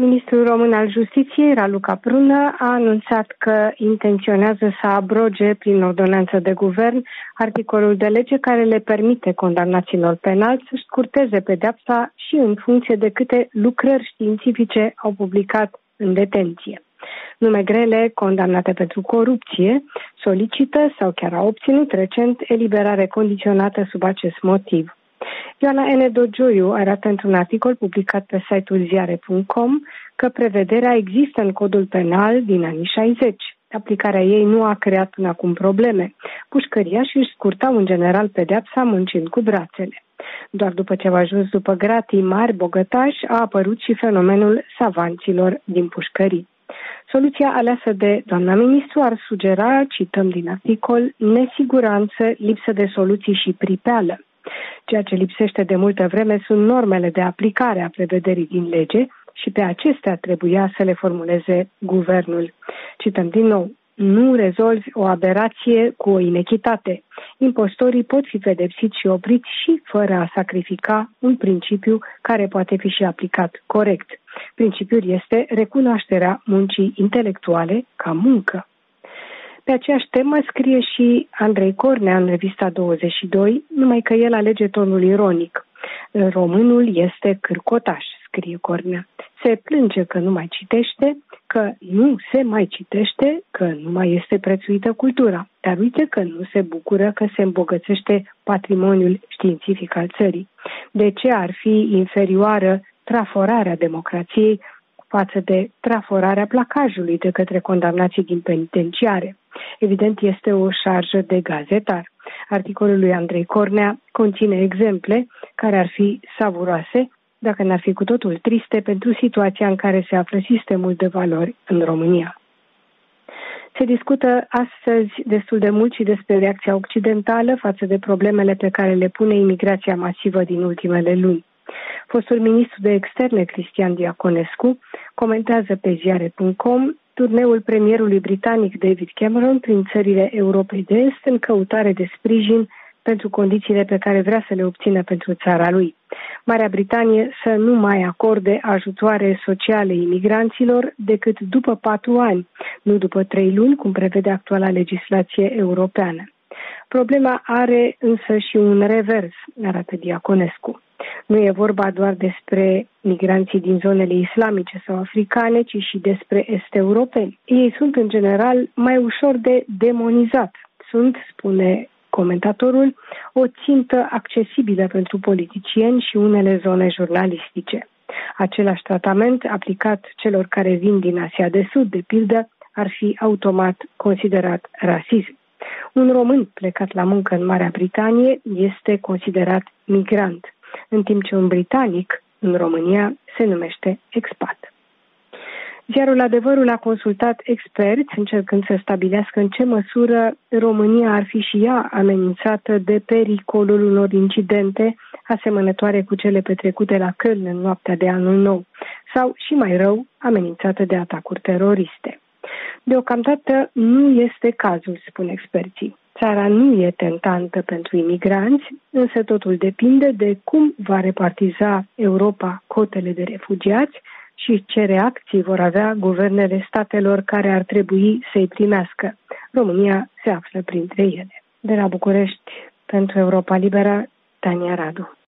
Ministrul român al Justiției, Raluca Prună, a anunțat că intenționează să abroge prin ordonanță de guvern articolul de lege care le permite condamnaților penali să scurteze pedeapsa și în funcție de câte lucrări științifice au publicat în detenție. Nume grele, condamnate pentru corupție, solicită sau chiar au obținut recent eliberare condiționată sub acest motiv. Ioana N. Dogioiu arată într-un articol publicat pe site-ul ziare.com că prevederea există în codul penal din anii 60. Aplicarea ei nu a creat până acum probleme. Pușcăriașii își scurtau în general pedeapsa muncind cu brațele. Doar după ce au ajuns după gratii mari bogătași a apărut și fenomenul savanților din pușcării. Soluția aleasă de doamna ministru ar sugera, cităm din articol, nesiguranță, lipsă de soluții și pripeală. Ceea ce lipsește de multă vreme sunt normele de aplicare a prevederii din lege și pe acestea trebuia să le formuleze guvernul. Cităm din nou, nu rezolvi o aberație cu o inechitate. Impostorii pot fi pedepsiți și opriți și fără a sacrifica un principiu care poate fi și aplicat corect. Principiul este recunoașterea muncii intelectuale ca muncă. Pe aceeași temă scrie și Andrei Cornea în revista 22, numai că el alege tonul ironic. Românul este cârcotaș, scrie Cornea. Se plânge că nu mai citește, că nu se mai citește, că nu mai este prețuită cultura. Dar uite că nu se bucură că se îmbogățește patrimoniul științific al țării. De ce ar fi inferioară traforarea democrației față de traforarea placajului de către condamnații din penitenciare? Evident, este o șarjă de gazetar. Articolul lui Andrei Cornea conține exemple care ar fi savuroase, dacă n-ar fi cu totul triste pentru situația în care se află sistemul de valori în România. Se discută astăzi destul de mult și despre reacția occidentală față de problemele pe care le pune imigrația masivă din ultimele luni. Fostul ministru de externe, Cristian Diaconescu, comentează pe ziare.com turneul premierului britanic David Cameron prin țările Europei de Est în căutare de sprijin pentru condițiile pe care vrea să le obțină pentru țara lui. Marea Britanie să nu mai acorde ajutoare sociale imigranților decât după 4 ani, nu după 3 luni, cum prevede actuala legislație europeană. Problema are însă și un revers, arată Diaconescu. Nu e vorba doar despre migranții din zonele islamice sau africane, ci și despre est-europeni. Ei sunt în general mai ușor de demonizat. Sunt, spune comentatorul, o țintă accesibilă pentru politicieni și unele zone jurnalistice. Același tratament aplicat celor care vin din Asia de Sud, de pildă, ar fi automat considerat rasism. Un român plecat la muncă în Marea Britanie este considerat migrant, în timp ce un britanic în România se numește expat. Ziarul Adevărul a consultat experți încercând să stabilească în ce măsură România ar fi și ea amenințată de pericolul unor incidente asemănătoare cu cele petrecute la Köln în noaptea de Anul Nou, sau, și mai rău, amenințată de atacuri teroriste. Deocamdată nu este cazul, spun experții. Țara nu e tentantă pentru imigranți, însă totul depinde de cum va repartiza Europa cotele de refugiați și ce reacții vor avea guvernele statelor care ar trebui să-i primească. România se află printre ele. De la București, pentru Europa Liberă, Tania Radu.